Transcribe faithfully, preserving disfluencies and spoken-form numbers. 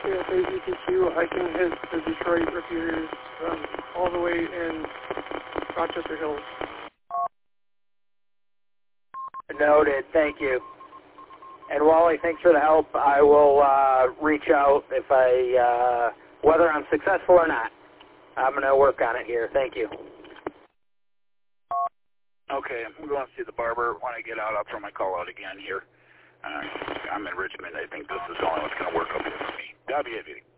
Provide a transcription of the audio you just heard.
C S A E T Q. I can hit the Detroit repeaters um, all the way in Rochester Hills. Noted. Thank you. And Wally, thanks for the help. I will uh, reach out if I, uh, whether I'm successful or not. I'm going to work on it here. Thank you. Okay, I'm going to see the barber. When I get out, I'll throw my call out again here. Uh, I'm in Richmond. I think this is the only one that's going to work up here for me. W A V.